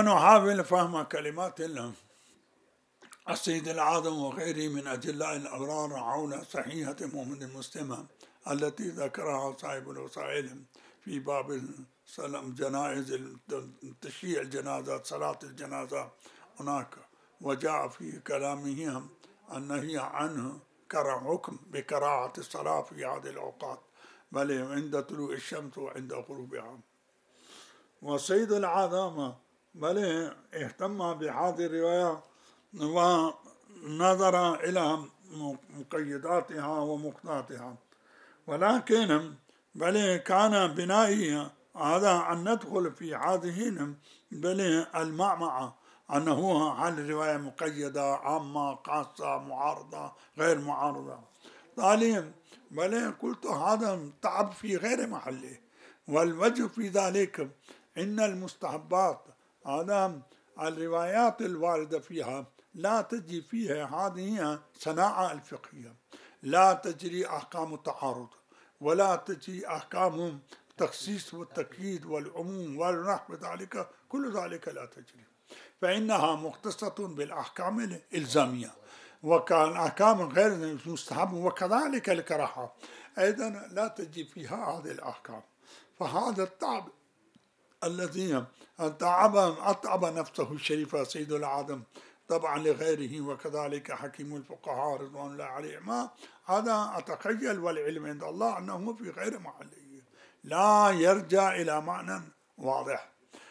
ونحاول فهم كلمات السيد العاظم وغيره من أجلاء الأبرار حول صحيحة مؤمن المسلمة التي ذكرها صاحب الوسائل في باب جنائز تشييع الجنازات، صلاة الجنازة هناك، وجاء في كلامه النهي عنه حكم بكراهة الصلاة في هذه الأوقات، بل عند طلوع الشمس وعند غروبها. والسيد العاظم بل اهتم بهذه الرواية ونظر إلى مقيداتها ومقتضياتها، ولكن بل كان بنائي هذا أن ندخل في هذه بل المعمعة أنه هل الرواية مقيدة عامة خاصة معارضة غير معارضة. طالما بل قلت هذا تعب في غير محله، والوجه في ذلك إن المستحبات هذا الروايات الواردة فيها لا تجي فيها هذه صناعة الفقهية، لا تجري أحكام التعارض، ولا تجي أحكام التخصيص والتقييد والعموم والنحو ذلك، كل ذلك لا تجري، فإنها مختصة بالأحكام الإلزامية، وكان أحكام غير مستحب وكذلك الكراهة أيضا لا تجي فيها هذه الأحكام. فهذا التعب الذي أتعب نفسه الشريفة سيد العاظم طبعا لغيره وكذلك حكيم الفقهاء رضوان الله عليهم، هذا أتخيل والعلم عند الله أنه في غير محله، لا يرجع إلى معنى واضح.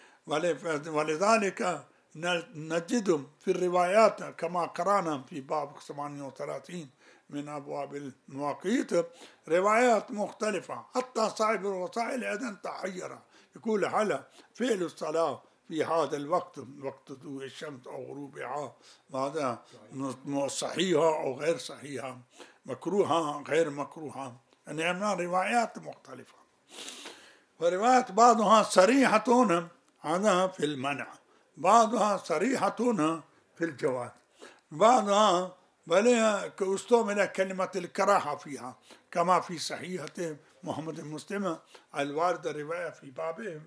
ولذلك نجد في الروايات كما قرأنا في باب 38 من أبواب المواقيت روايات مختلفة، حتى صاحب الوسائل أيضا تحير، يقول هل فعل الصلاة في هذا الوقت، وقت طلوع الشمس أو غروبها، هذا صحيحة أو غير صحيحة، مكروهة غير مكروهة، يعني روايات مختلفة. فروايات بعضها صريحة هذا في المنع، بعضها صريحة في الجواز، بعضها بل استعمل كلمة الكراهة فيها كما في صحيحة محمد المسلم الواردة رواية في بابه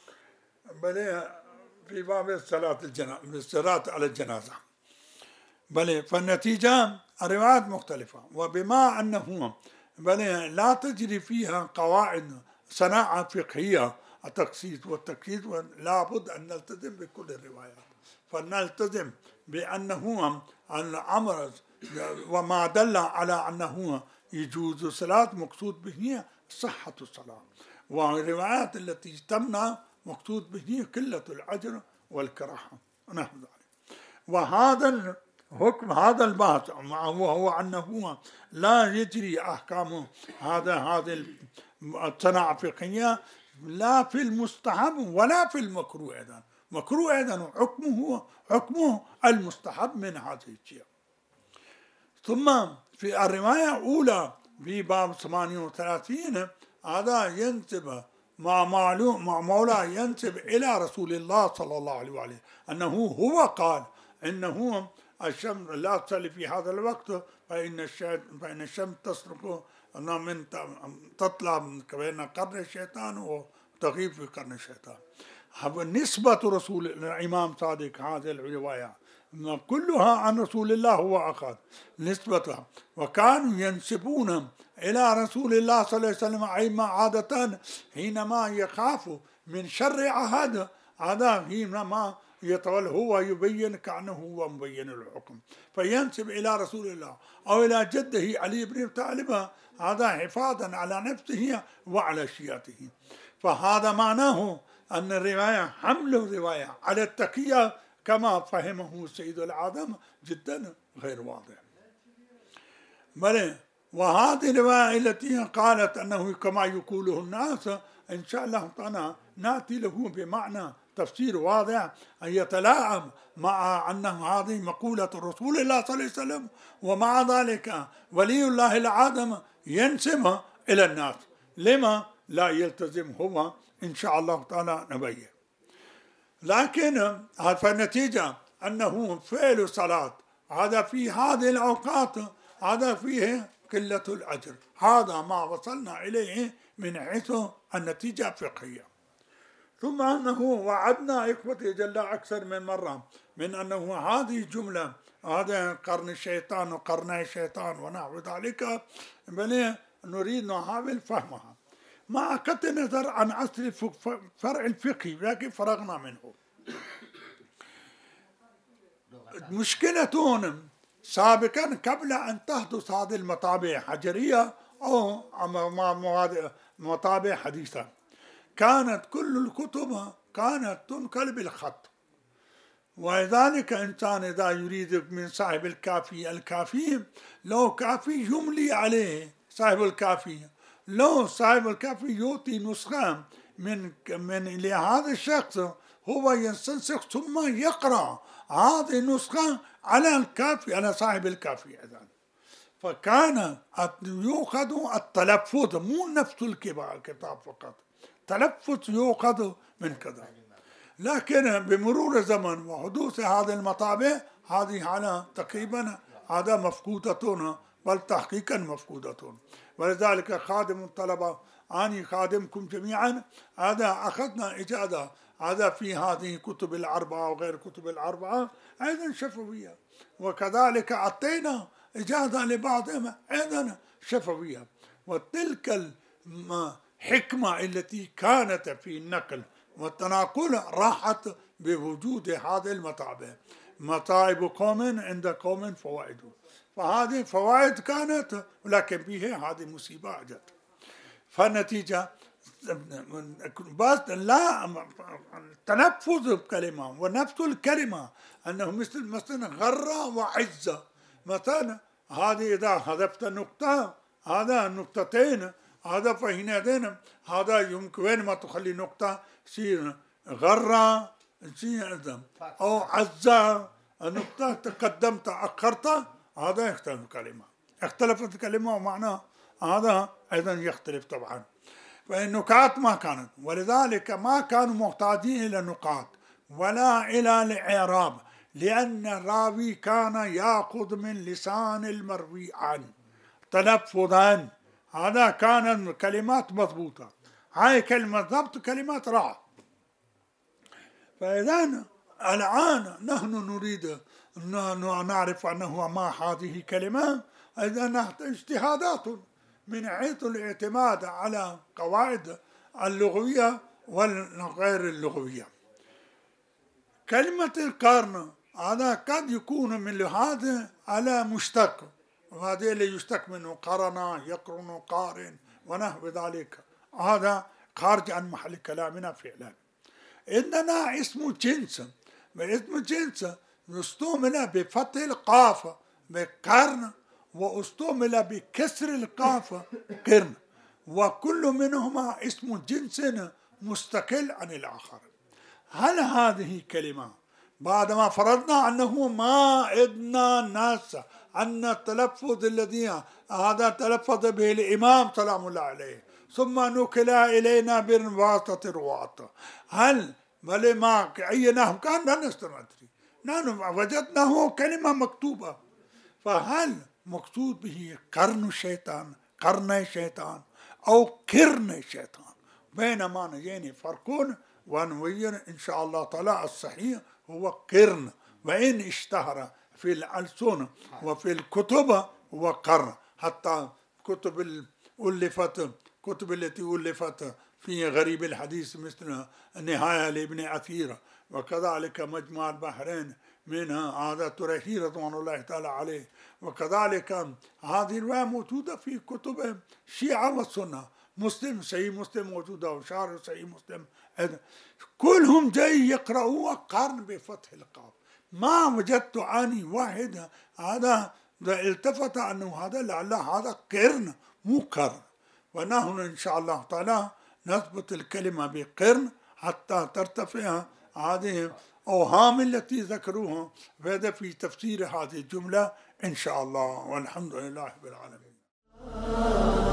بل في باب الصلاة على الجنازة. بل فالنتيجة الروايات مختلفة، وبما أنه بل لا تجري فيها قواعد صناعة فقهية التخصيص والتقييد، ولا بد أن نلتزم بكل الروايات، فنلتزم بأنه الأمر وما دل على أنه يجوز الصلاة مقصود به صحة الصلاة، والروايات التي تمنع مقصود به قلة الأجر والكراهة نحو ذلك. وهذا الحكم هذا البحث وهو أنه لا يجري أحكام هذه الصناعة الفقهية لا في المستحب ولا في المكروه أيضا، مكروه أيضا حكمه المستحب من هذه الشيء. ثم في الرواية الأولى في باب 38 هذا ينسب مع مولاه ينسب إلى رسول الله صلى الله عليه وآله أنه هو قال إنه الشمس لا تصلي في هذا الوقت فإن الشمس تسرق من تطلع بين قرن الشيطان وتغيب في قرن الشيطان. نسبة رسول الإمام صادق هذه الرواية كلها عن رسول الله هو أخذ نسبتها، وكانوا ينسبون إلى رسول الله صلى الله عليه وسلم أيما عادة حينما يخاف من شر أحد، هذا حينما يتولى هو يبين كأنه هو مبين الحكم، فينسب إلى رسول الله أو إلى جده علي بن طالب، هذا حفاظا على نفسه وعلى شيعته. فهذا معناه أن الرواية حمل الرواية على التقية كما فهمه سيد العاظم جدا غير واضح. بل وهذه الرواية التي قالت أنه كما يقوله الناس إن شاء الله تعالى نأتي له بمعنى تفسير واضح أن يتلائم مع أن هذه مقولة رسول الله صلى الله عليه وسلم، ومع ذلك ولي الله العاظم ينسبها إلى الناس، لما لا يلتزم هو إن شاء الله تعالى نبين. لكن فالنتيجة أنه فعل الصلاة هذا في هذه الأوقات هذا فيه قلة الأجر، هذا ما وصلنا إليه من حيث النتيجة الفقهية. ثم أنه وعدنا إخوتي جل أكثر من مرة من أنه هذه الجملة هذا قرن الشيطان وقرني الشيطان ونحو ذلك، بل نريد نحاول فهمها مع قطع النظر عن أصل الفرع الفقهي لكن فرغنا منه. مشكلة سابقا قبل أن تحدث هذه المطابع الحجرية أو مطابع حديثة كانت كل الكتب كانت تنقل بالخط، ولذلك إنسان إذا يريد من صاحب الكافي لو كافي يملي عليه صاحب الكافي، لو صاحب الكافي يعطي نسخة من لهذا الشخص هو يستنسخ ثم يقرأ هذه النسخة على الكافي على صاحب الكافي أيضا. فكان يؤخذ التلفظ مو نفس الكتاب فقط، تلفظ يؤخذ من كذا. لكن بمرور الزمن وحدوث هذه المطابع هذه على تقريبا هذا مفقودة، بل تحقيقا مفقودة. ولذلك خادم الطلبة أني خادمكم جميعا هذا أخذنا إجازة هذا في هذه كتب الأربعة وغير كتب الأربعة أيضا شفوية، وكذلك أعطينا إجازة لبعضهم أيضا شفوية. وتلك الحكمة التي كانت في النقل والتناقل راحت بوجود هذه المطابع. مطائب قوم عند قوم فوائد، فهذه فوائد كانت ولكن فيها هذه المصيبة أجت. فالنتيجة بس لا تلفظ الكلمة ونفس الكلمة أنه مثل غرة وعزة. مثلا هذه إذا حذفت نقطة هذا نقطتين هذا فهنا هذا يمكن وين ما تخلي نقطة تصير غرة تصير أو عزة نقطة تقدمت أخرت هذا يختلف الكلمة، اختلفت الكلمة ومعناه هذا أيضا يختلف طبعا. فالنقاط ما كانت، ولذلك ما كانوا محتاجين إلى النقاط ولا إلى الإعراب، لأن الراوي كان يأخذ من لسان المروي عنه تلفظا. هذا كان كلمات مضبوطة، هاي كلمة ضبط كلمات راح. فإذا الآن نحن نريد أن نعرف أنه ما هذه كلمة، إذا اجتهادات من حيث الاعتماد على قواعد اللغوية والغير اللغوية. كلمة القرن هذا قد يكون من هذا على مشتق، وهذا اللي يشتق منه قرن يقرن قارن ونحو ذلك، هذا خارج عن محل كلامنا فعلا. عندنا اسم جنس، اسم جنس استعمل بفتح القاف بقرن واستعمل بكسر القاف قرن، وكل منهما اسم جنس مستقل عن الآخر. هل هذه كلمة بعدما فرضنا أنه ما عندنا ناس أن التلفظ الذي هذا تلفظ به الإمام سلام الله عليه ثم نقل إلينا بواسطة رواة، هل بل ما عيناه كان لا نستمع نحن وجدناه كلمة مكتوبة، فهل مقصود به قرن الشيطان قرن الشيطان أو قرن الشيطان؟ بينما نجيني فرقون ونبين إن شاء الله تعالى الصحيح هو قرن، وإن اشتهر في الألسن وفي الكتب هو قرن. حتى كتب التي ألفت في غريب الحديث مثل النهاية لابن أثير، وكذلك مجمع البحرين منها هذا تريحي رضوان الله تعالى عليه، وكذلك هذه الرواية موجودة في كتب الشيعة والسنة، مسلم صحيح مسلم موجودة وشارح صحيح مسلم، كلهم جاي يقرأوا قرن بفتح القاف. ما وجدت عني واحد هذا التفت أنه هذا لعل هذا قرن مو قرن. ونحن إن شاء الله تعالى نثبت الكلمة بقرن حتى ترتفع هذه الأوهام التي ذكروها في تفسير هذه الجملة إن شاء الله، والحمد لله رب العالمين.